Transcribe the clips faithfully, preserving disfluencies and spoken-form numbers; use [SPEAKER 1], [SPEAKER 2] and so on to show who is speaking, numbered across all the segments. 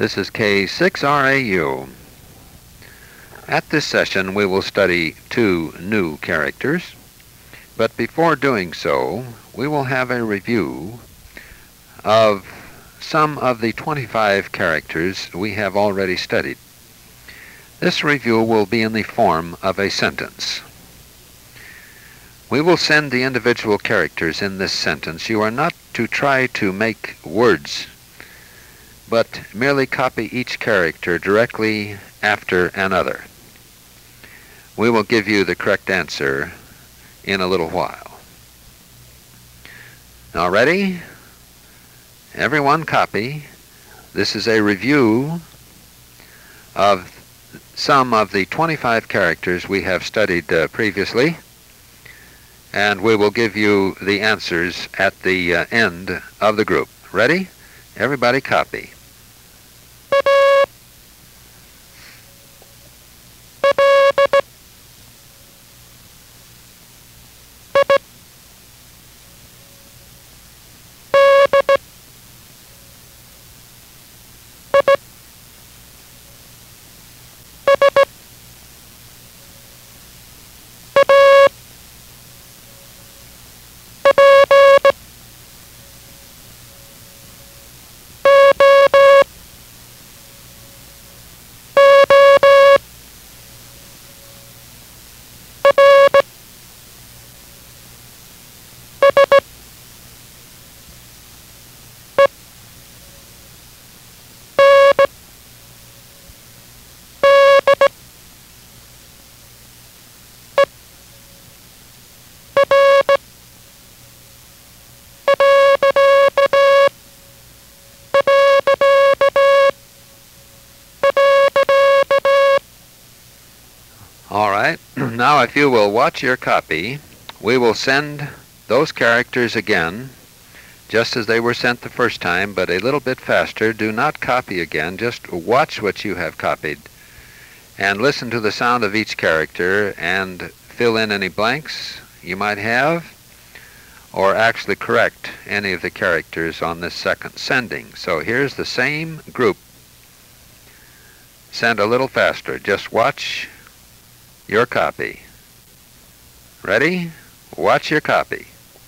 [SPEAKER 1] This is K six R A U. At this session, we will study two new characters, but before doing so, we will have a review of some of the twenty-five characters we have already studied. This review will be in the form of a sentence. We will send the individual characters in this sentence. You are not to try to make words, but merely copy each character directly after another. We will give you the correct answer in a little while. Now, ready? Everyone copy. This is a review of some of the twenty-five characters we have studied uh, previously, and we will give you the answers at the uh, end of the group. Ready? Everybody copy. All right, now if you will watch your copy, we will send those characters again, just as they were sent the first time, but a little bit faster. Do not copy again, just watch what you have copied, and listen to the sound of each character, and fill in any blanks you might have, or actually correct any of the characters on this second sending. So here's the same group. Send a little faster. Just watch your copy. Ready? Watch your copy.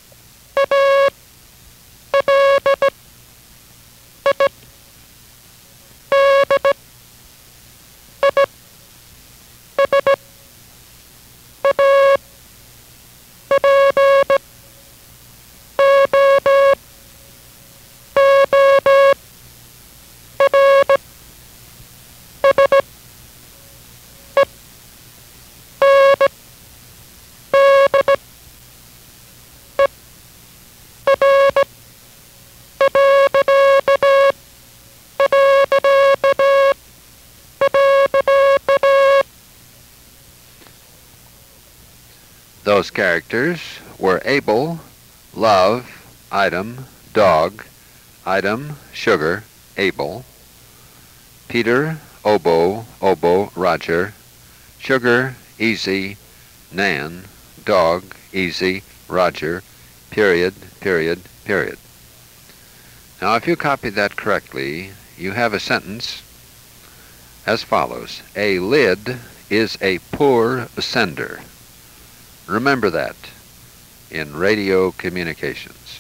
[SPEAKER 1] Those characters were Abel, love, item, dog, item, sugar, Abel, Peter, oboe, oboe, Roger, sugar, easy, Nan, dog, easy, Roger, period, period, period. Now, if you copy that correctly, you have a sentence as follows. A lid is a poor sender. Remember that in radio communications.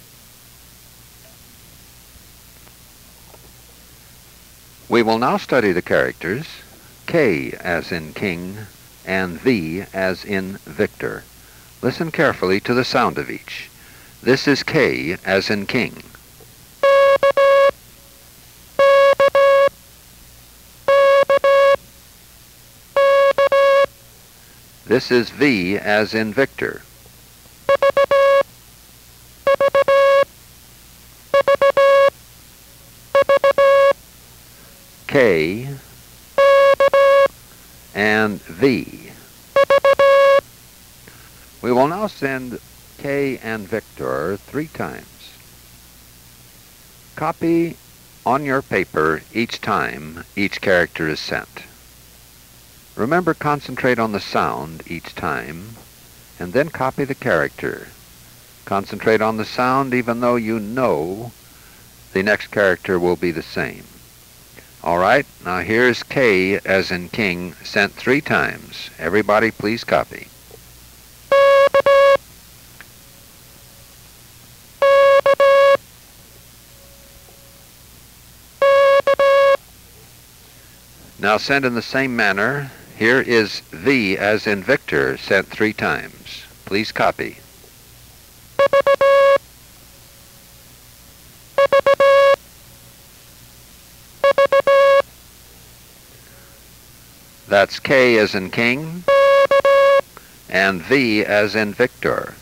[SPEAKER 1] We will now study the characters K as in king and V as in Victor. Listen carefully to the sound of each. This is K as in king. This is V as in Victor. K and V. We will now send K and Victor three times. Copy on your paper each time each character is sent. Remember, concentrate on the sound each time, and then copy the character. Concentrate on the sound even though you know the next character will be the same. All right, now here's K as in king sent three times. Everybody please copy. Now send in the same manner. Here is V as in Victor sent three times. Please copy. That's K as in king and V as in Victor.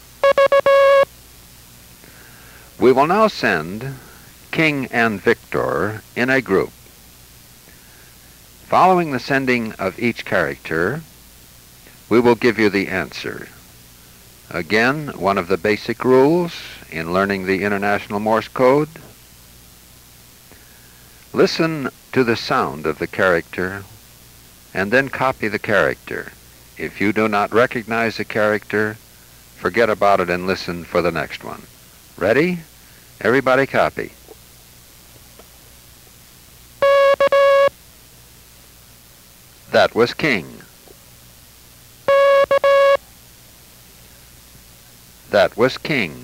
[SPEAKER 1] We will now send king and Victor in a group. Following the sending of each character, we will give you the answer. Again, one of the basic rules in learning the International Morse Code: listen to the sound of the character and then copy the character. If you do not recognize the character, forget about it and listen for the next one. Ready? Everybody copy. That was king. That was king.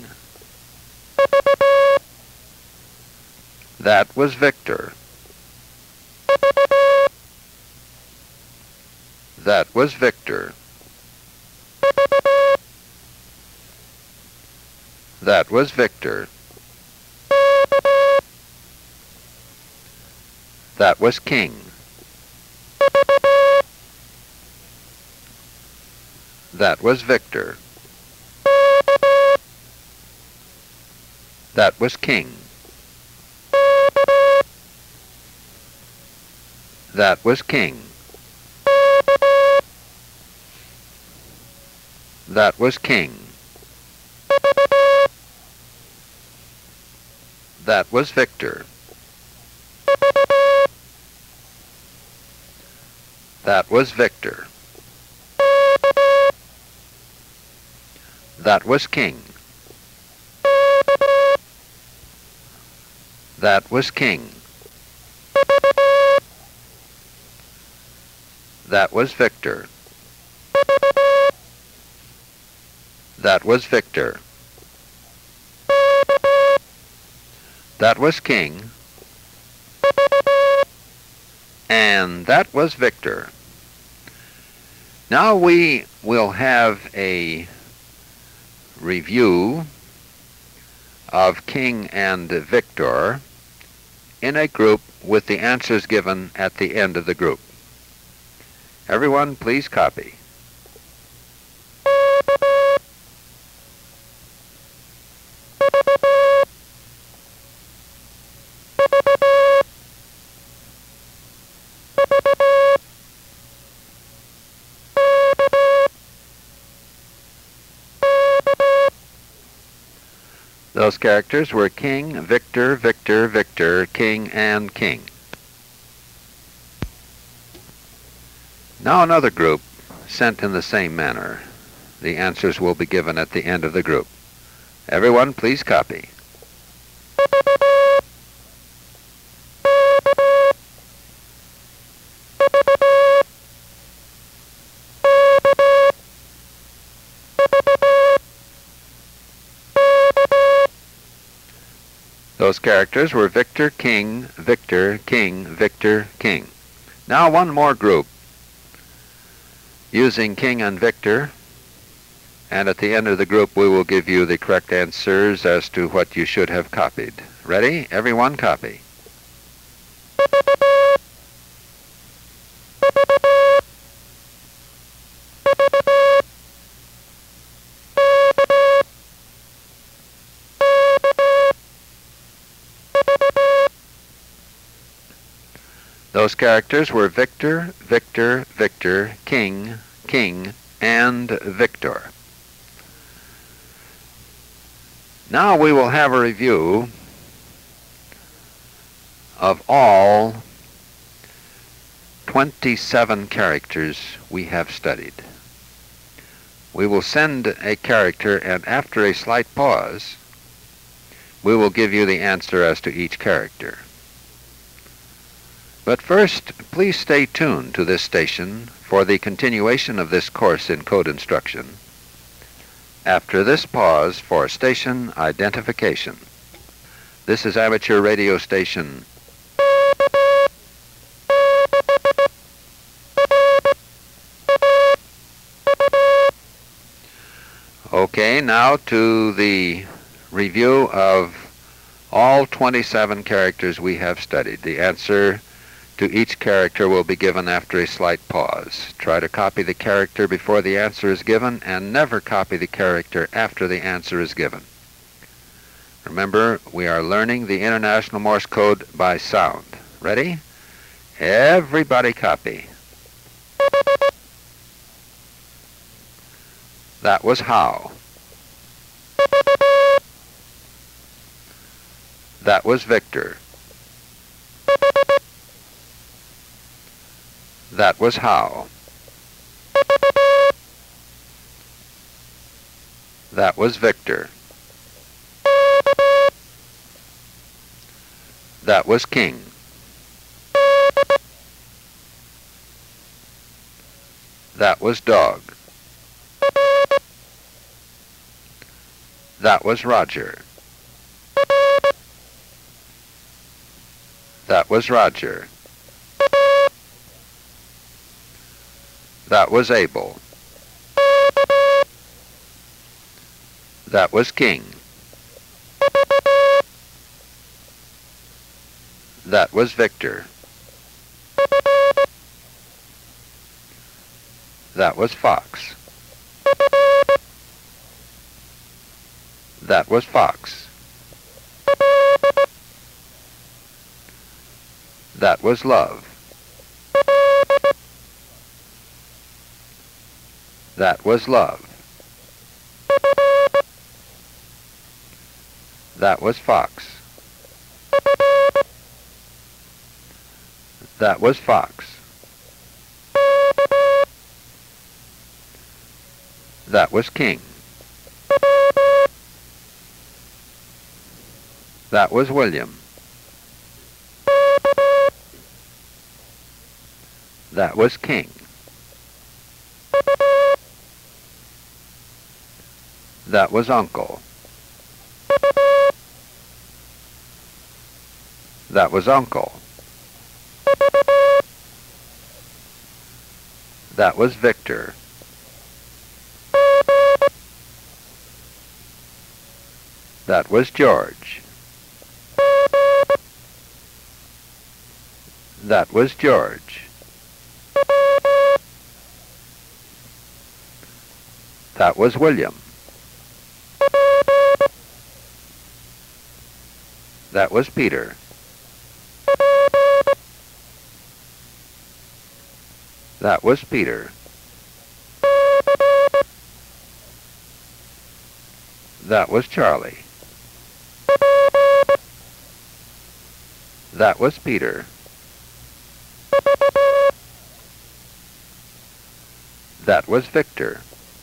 [SPEAKER 1] That was Victor. That was Victor. That was Victor. That was king. That was Victor. That was king. That was king. That was king. That was Victor. That was Victor. That was king. That was king. That was Victor. That was Victor. That was king. And that was Victor. Now we will have a review of king and Victor in a group with the answers given at the end of the group. Everyone, please copy. Those characters were king, Victor, Victor, Victor, king, and king. Now another group sent in the same manner. The answers will be given at the end of the group. Everyone, please copy. Those characters were Victor, King, Victor, King, Victor, King. Now one more group using King and Victor, and at the end of the group we will give you the correct answers as to what you should have copied. Ready? Everyone copy. Those characters were Victor, Victor, Victor, King, King, and Victor. Now we will have a review of all twenty-seven characters we have studied. We will send a character, and after a slight pause, we will give you the answer as to each character. But first, please stay tuned to this station for the continuation of this course in code instruction. After this pause for station identification. This is amateur radio station. Okay, now to the review of all twenty-seven characters we have studied. The answer to each character will be given after a slight pause. Try to copy the character before the answer is given, and never copy the character after the answer is given. Remember, we are learning the International Morse Code by sound. Ready? Everybody copy. That was how. That was Victor. That was how. That was Victor. That was King. That was Dog. That was Roger. That was Roger. That was Abel. That was King. That was Victor. That was Fox. That was Fox. That was Love. That was Love. That was Fox. That was Fox. That was King. That was William. That was King. That was Uncle. That was Uncle. That was Victor. That was George. That was George. That was William. That was Peter. That was Peter. That was Charlie. That was Peter. That was Victor.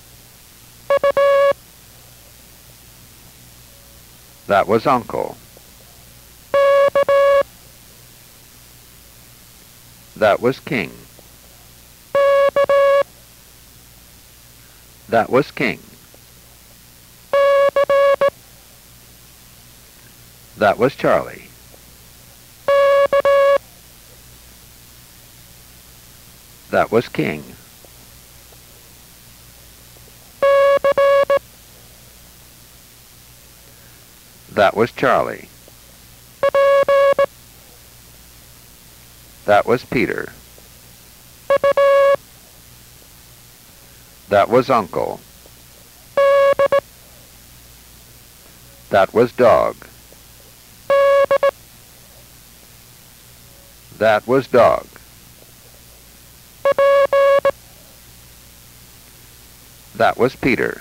[SPEAKER 1] That was Uncle. That was King. That was King. That was Charlie. That was King. That was Charlie. That was Peter. That was Uncle. That was Dog. That was Dog. That was Peter.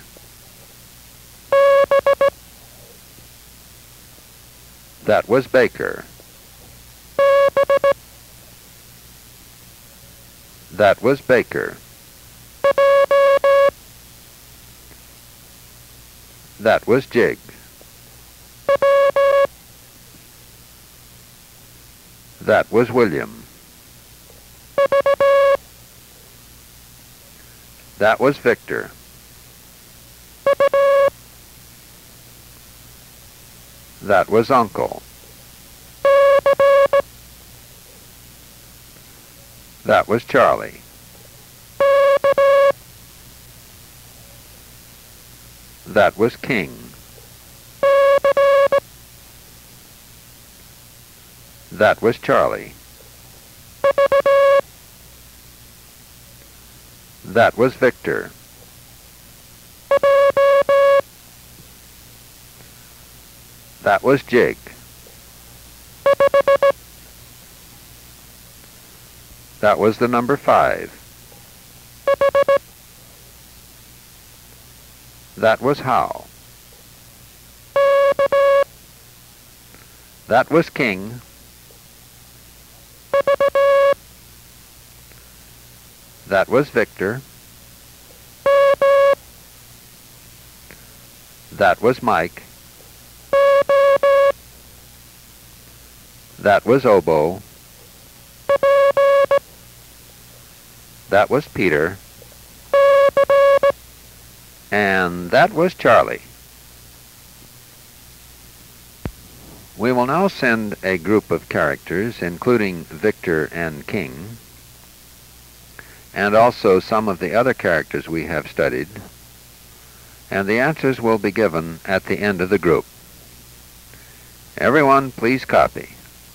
[SPEAKER 1] That was Baker. That was Baker. That was Jig. That was William. That was Victor. That was Uncle. That was Charlie. That was King. That was Charlie. That was Victor. That was Jake. That was the number five. That was Hal. That was King. That was Victor. That was Mike. That was Oboe. That was Peter. And that was Charlie. We will now send a group of characters, including Victor and King, and also some of the other characters we have studied, and the answers will be given at the end of the group. Everyone, please copy.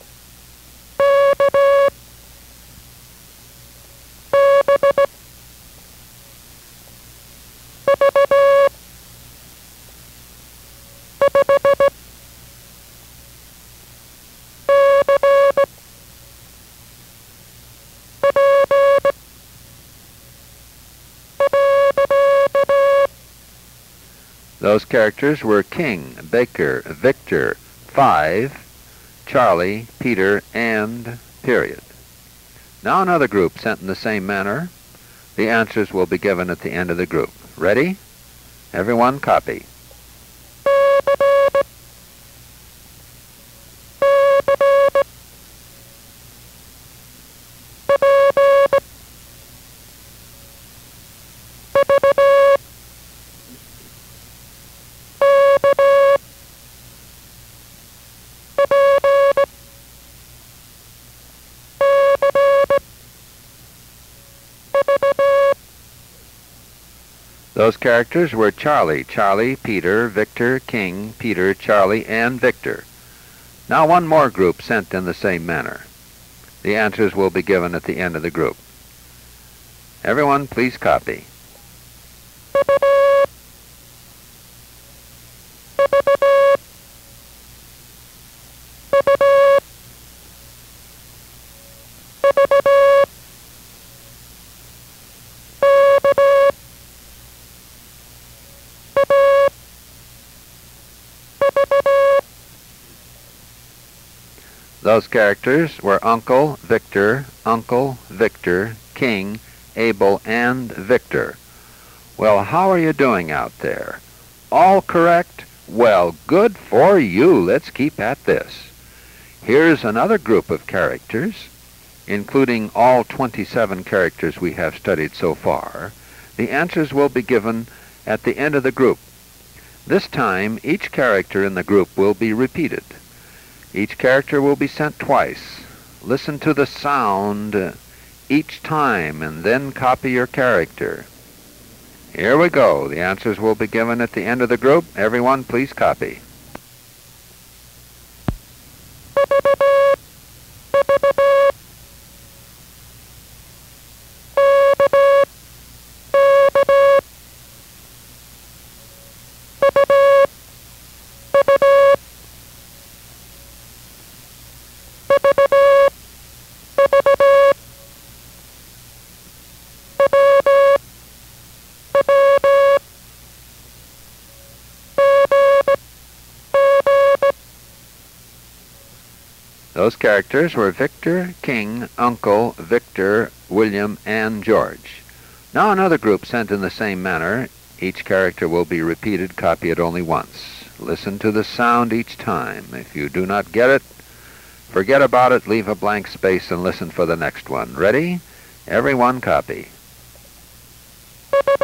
[SPEAKER 1] Those characters were King, Baker, Victor, Five, Charlie, Peter, and period. Now another group sent in the same manner. The answers will be given at the end of the group. Ready? Everyone copy. Those characters were Charlie, Charlie, Peter, Victor, King, Peter, Charlie, and Victor. Now one more group sent in the same manner. The answers will be given at the end of the group. Everyone, please copy. Those characters were Uncle, Victor, Uncle, Victor, King, Abel, and Victor. Well, how are you doing out there? All correct? Well, good for you. Let's keep at this. Here's another group of characters, including all twenty-seven characters we have studied so far. The answers will be given at the end of the group. This time, each character in the group will be repeated. Each character will be sent twice. Listen to the sound each time and then copy your character. Here we go. The answers will be given at the end of the group. Everyone, please copy. Those characters were Victor, King, Uncle, Victor, William, and George. Now another group sent in the same manner. Each character will be repeated. Copy it only once. Listen to the sound each time. If you do not get it, forget about it, leave a blank space, and listen for the next one. Ready? Everyone copy.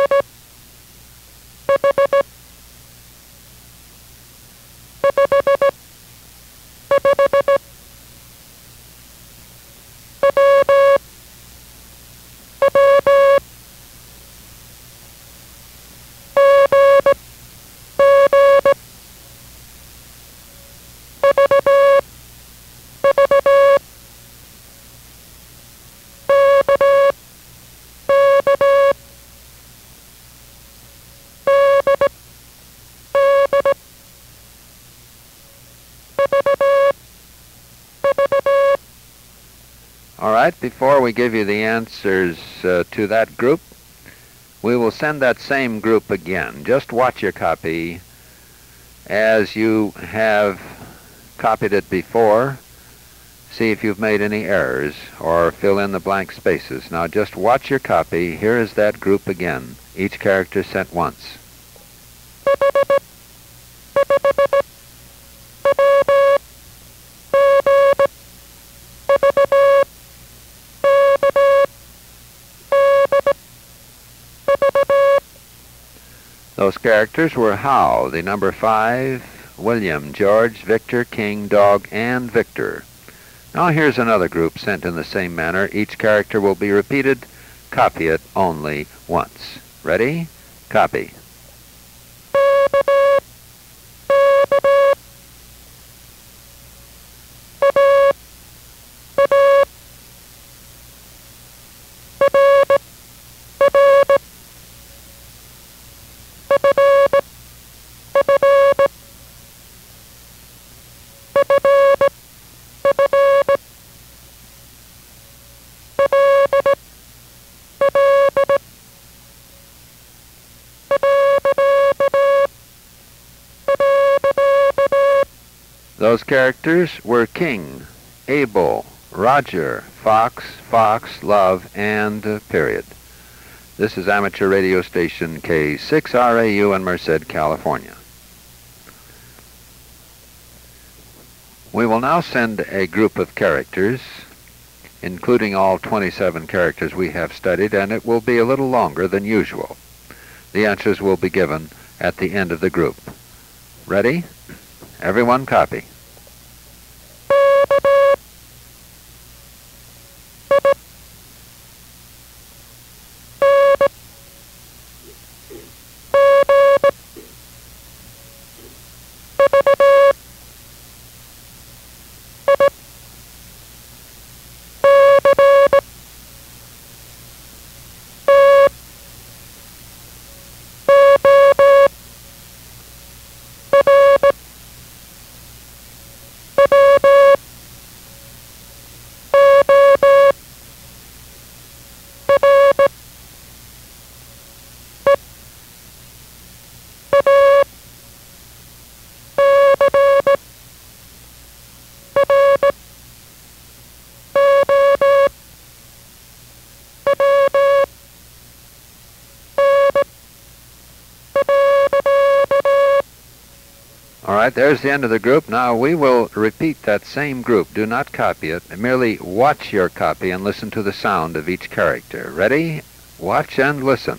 [SPEAKER 1] All right, before we give you the answers uh, to that group, we will send that same group again. Just watch your copy as you have copied it before. See if you've made any errors or fill in the blank spaces. Now just watch your copy. Here is that group again. Each character sent once. Those characters were How, the number five, William, George, Victor, King, Dog, and Victor. Now here's another group sent in the same manner. Each character will be repeated. Copy it only once. Ready? Copy. Those characters were King, Abel, Roger, Fox, Fox, Love, and uh, period. This is amateur radio station K six R A U in Merced, California. We will now send a group of characters, including all twenty-seven characters we have studied, and it will be a little longer than usual. The answers will be given at the end of the group. Ready? Everyone copy. All right, there's the end of the group. Now we will repeat that same group. Do not copy it. Merely watch your copy and listen to the sound of each character. Ready? Watch and listen.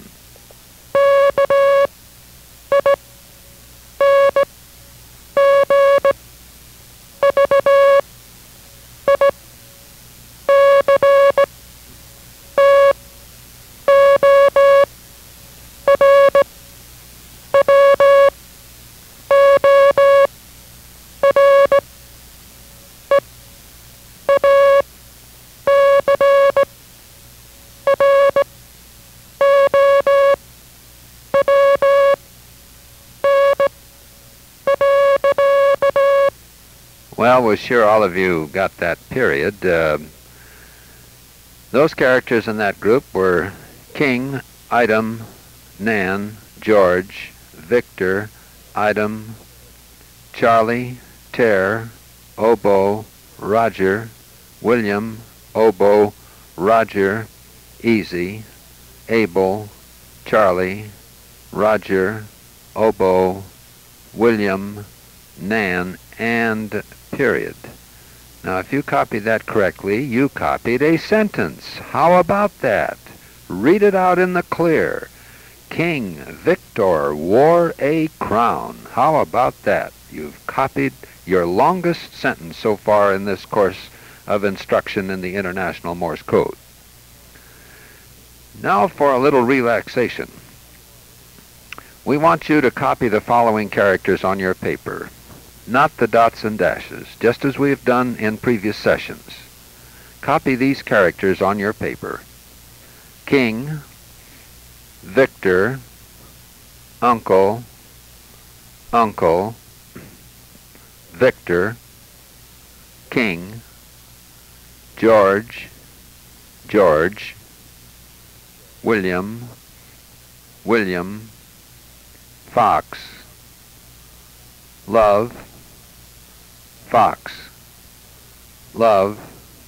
[SPEAKER 1] Well, we're sure all of you got that period. Uh, those characters in that group were King, Item, Nan, George, Victor, Item, Charlie, Tear, Oboe, Roger, William, Oboe, Roger, Easy, Abel, Charlie, Roger, Oboe, William, Nan, and period. Now, if you copied that correctly, you copied a sentence. How about that? Read it out in the clear. King Victor wore a crown. How about that? You've copied your longest sentence so far in this course of instruction in the International Morse Code. Now for a little relaxation. We want you to copy the following characters on your paper. Not the dots and dashes, just as we have done in previous sessions. Copy these characters on your paper. King, Victor, Uncle, Uncle, Victor, King, George, George, William, William, Fox, love, Fox, love,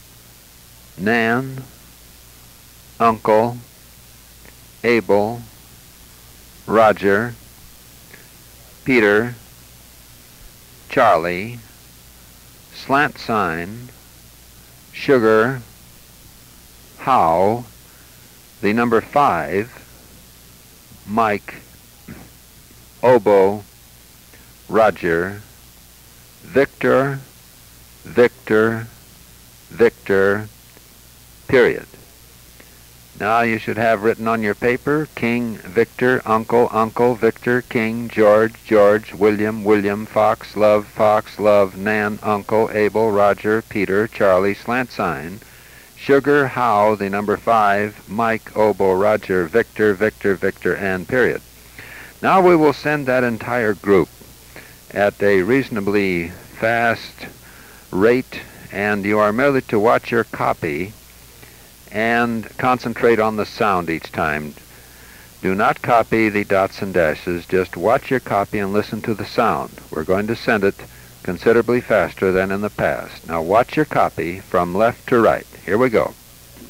[SPEAKER 1] Nan, uncle, Abel, Roger, Peter, Charlie, slant sign, sugar, how, the number five, Mike, oboe, Roger, Victor, Victor, Victor, period. Now you should have written on your paper, King, Victor, Uncle, Uncle, Victor, King, George, George, William, William, Fox, love, Fox, love, Nan, Uncle, Abel, Roger, Peter, Charlie, slant sign, sugar, how, the number five, Mike, oboe, Roger, Victor, Victor, Victor, and period. Now we will send that entire group at a reasonably fast rate, and you are merely to watch your copy and concentrate on the sound each time. Do not copy the dots and dashes, just watch your copy and listen to the sound. We're going to send it considerably faster than in the past. Now watch your copy from left to right. Here we go.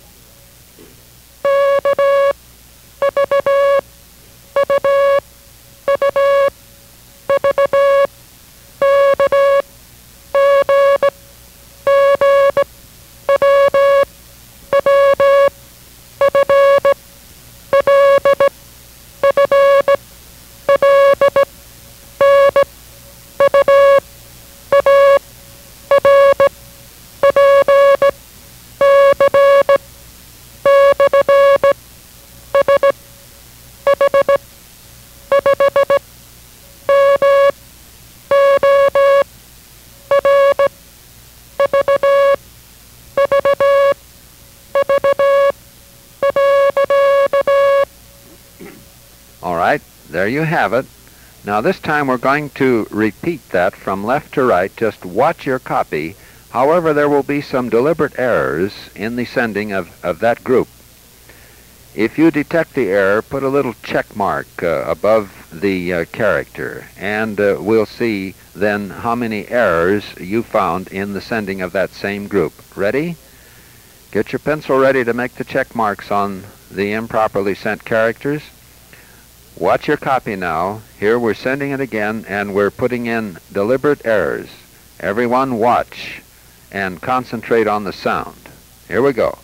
[SPEAKER 1] There you have it. Now this time we're going to repeat that from left to right. Just watch your copy. However, there will be some deliberate errors in the sending of, of that group. If you detect the error, put a little check mark uh, above the uh, character, and uh, we'll see then how many errors you found in the sending of that same group. Ready? Get your pencil ready to make the check marks on the improperly sent characters. Watch your copy now. Here we're sending it again, and we're putting in deliberate errors. Everyone watch and concentrate on the sound. Here we go.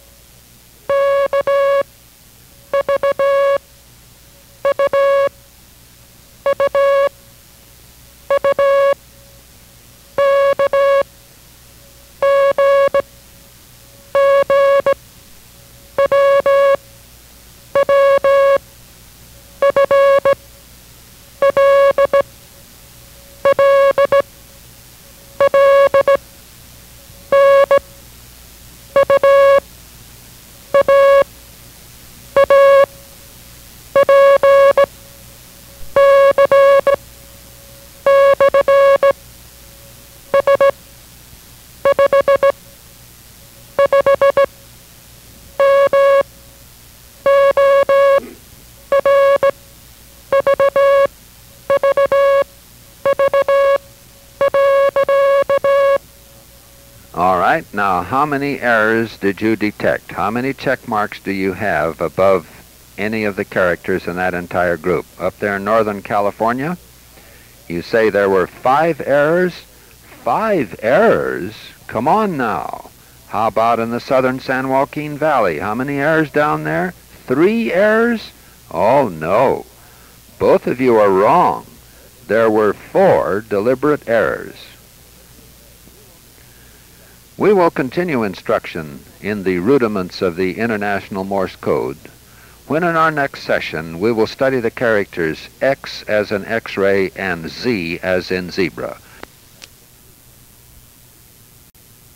[SPEAKER 1] Now, how many errors did you detect? How many check marks do you have above any of the characters in that entire group? Up there in Northern California, you say there were five errors? Five errors? Come on now. How about in the Southern San Joaquin Valley? How many errors down there? Three errors? Oh, no. Both of you are wrong. There were four deliberate errors. We will continue instruction in the rudiments of the International Morse Code when in our next session we will study the characters X as in X-ray and Z as in zebra.